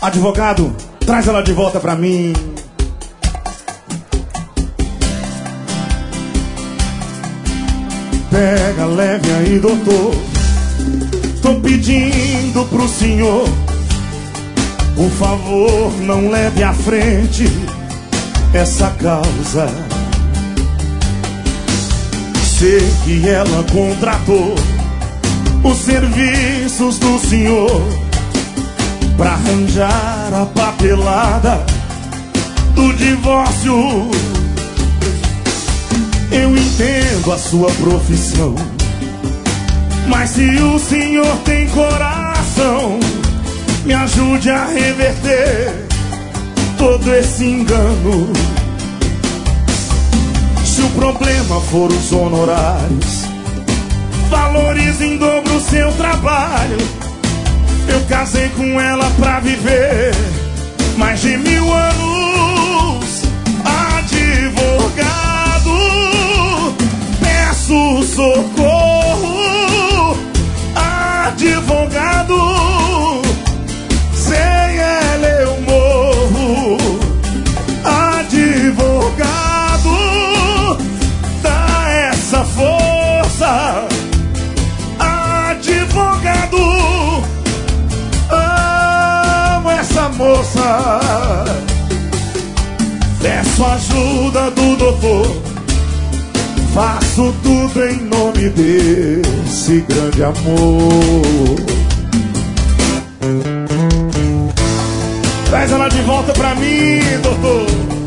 Advogado, traz ela de volta pra mim. Pega leve aí, doutor. Tô pedindo pro senhor, por favor, não leve à frente essa causa. Sei que ela contratou os serviços do senhor pra arranjar a papelada do divórcio. Eu entendo a sua profissão, mas se o senhor tem coração, me ajude a reverter todo esse engano. Se o problema for os honorários, valorize em dobro o seu trabalho. Eu casei com ela pra viver mais de 1000 anos. Advogado, peço socorro. Advogado, sem ela eu morro. Advogado, dá essa força. Advogado, amo essa moça. Peço ajuda do doutor, faço tudo em nome desse grande amor. Traz ela de volta pra mim, doutor.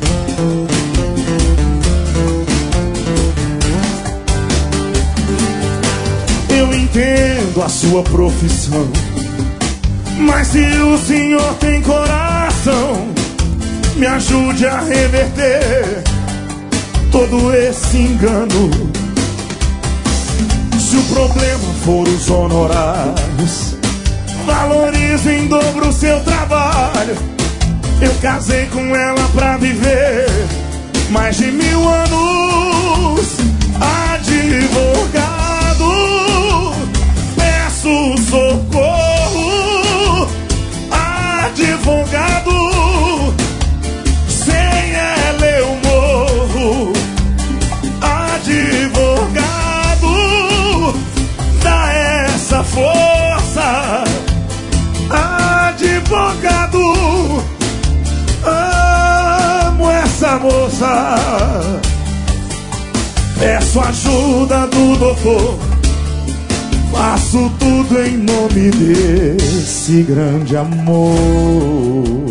Eu entendo a sua profissão, mas se o senhor tem coração, me ajude a reverter todo esse engano. Se o problema for os honorários, valorize em dobro o seu trabalho. Eu casei com ela pra viver mais de 1000 anos. Advogado, peço socorro. Advogado, sem ela eu morro. Advogado, dá essa força. Advogado, amo essa moça. Peço ajuda do doutor, faço tudo em nome desse grande amor.